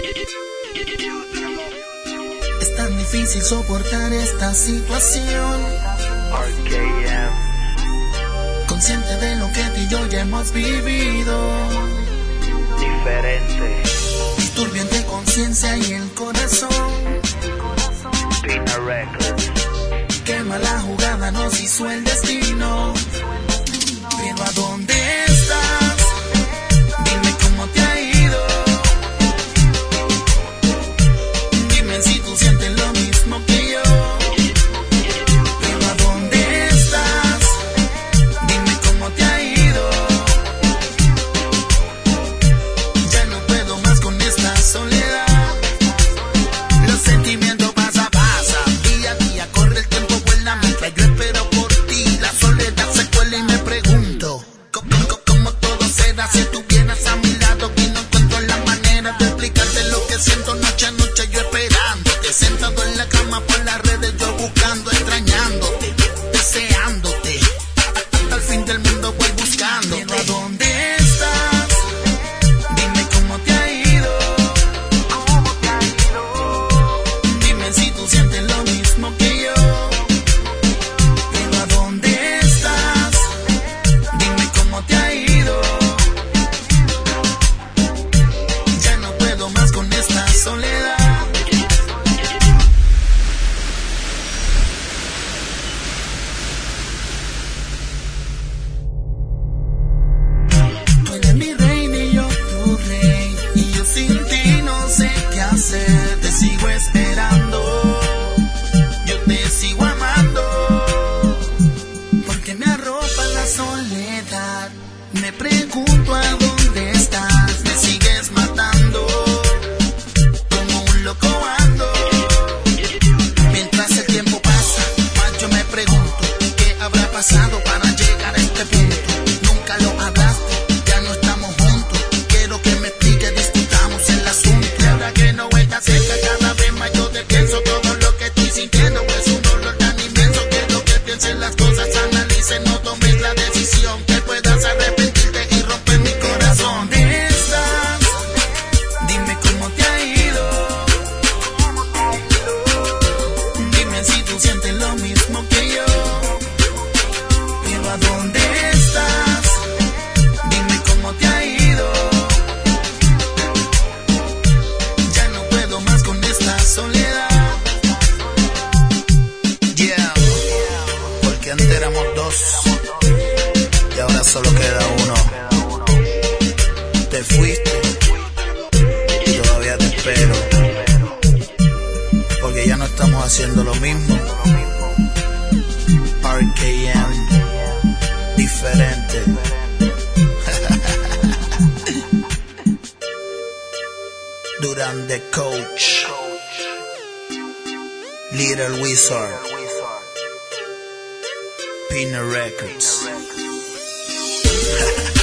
Es tan difícil soportar esta situación. RKM. Consciente de lo que tú y yo ya hemos vivido. Diferente. Turbio de conciencia y el corazón. Pina Records. Qué mala jugada nos hizo el destino. Pero ¿a dónde estás? Dime cómo te ha ido. Dime si tú sientes lo mismo que yo. Pero ¿a dónde estás? Dime cómo te ha ido. Ya no puedo más con esta soledad. Los sentimientos pasa, día a día corre el tiempo, vuela mientras yo espero por ti. La soledad se cuela y me pregunto cómo todo se da si tú vienes a mi lado y no encuentro la manera de explicarte lo que siento noche a noche yo esperándote, sentado en la cama por las redes yo buscando, extrañándote, deseándote, hasta el fin del mundo voy buscando. Pero ¿a dónde estás? Dime cómo te ha ido. Dime si tú sientes lo mismo que yo. Pero ¿a dónde estás? Dime cómo te ha ido. Ya no puedo más con esta soledad. Tú eres mi reina y yo tu rey, y yo sin ti no sé qué hacer. Te sigo esperando, yo te sigo amando, porque me arropa la soledad. Me pregunto a dónde estás, me sigues matando, como un loco ando. Mientras el tiempo pasa, más yo me pregunto qué habrá pasado para llegar a este punto. Nunca lo hablaste, ya no estamos juntos. Quiero que me expliques, discutamos el asunto. Y ahora que no estás cerca, cada vez más yo te pienso. Todo lo que estoy sintiendo es un dolor tan inmenso. Quiero que pienses las cosas, analices, no tomes la decisión que puedas arrepentirte y romper mi corazón. ¿Dónde estás? Dime cómo te ha ido. Dime si tú sientes lo mismo que yo. Pero ¿a dónde estás? Dime cómo te ha ido. Ya no puedo más con esta soledad. Yeah, porque antes éramos dos y ahora solo queda uno. Te fuiste y todavía te espero, porque ya no estamos haciendo lo mismo. RKM, diferente. Duran the Coach, Little Wizard, Pina Records.